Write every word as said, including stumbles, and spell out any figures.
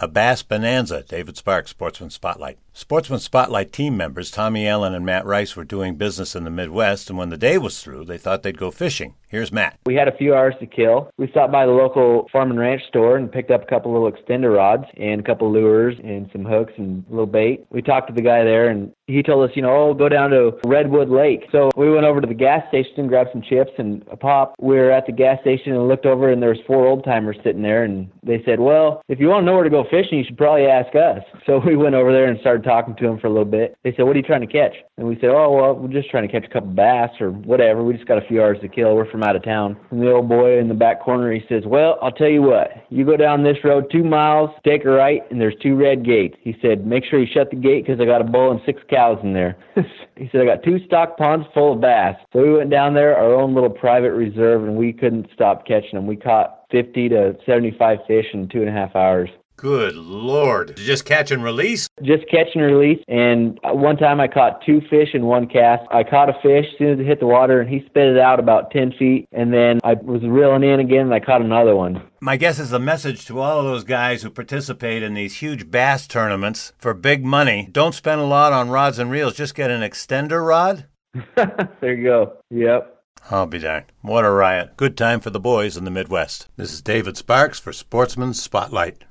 A bass bonanza. David Sparks, Sportsman Spotlight. Sportsman Spotlight team members Tommy Allen and Matt Rice were doing business in the Midwest, and when the day was through, they thought they'd go fishing. Here's Matt. We had a few hours to kill. We stopped by the local farm and ranch store and picked up a couple little extender rods and a couple lures and some hooks and a little bait. We talked to the guy there, and he told us, you know, oh, go down to Redwood Lake. So we went over to the gas station and grabbed some chips and a pop. We were at the gas station and looked over, and there was four old-timers sitting there, and they said, well, if you want to know where to go fishing, you should probably ask us. So we went over there and started talking to them for a little bit. They said, what are you trying to catch? And we said, oh, well, we're just trying to catch a couple bass or whatever. We just got a few hours to kill. We're from out of town. And the old boy in the back corner, he says, well, I'll tell you what. You go down this road two miles, take a right, and there's two red gates. He said, make sure you shut the gate because I got a bull and six cows in there. He said, I got two stock ponds full of bass. So we went down there, our own little private reserve, and we couldn't stop catching them. We caught fifty to seventy-five fish in two and a half hours. Good Lord. Did you just catch and release? Just catch and release. And one time I caught two fish in one cast. I caught a fish as soon as it hit the water, and he spit it out about ten feet. And then I was reeling in again, and I caught another one. My guess is the message to all of those guys who participate in these huge bass tournaments for big money, don't spend a lot on rods and reels. Just get an extender rod. There you go. Yep. I'll be darned. What a riot. Good time for the boys in the Midwest. This is David Sparks for Sportsman Spotlight.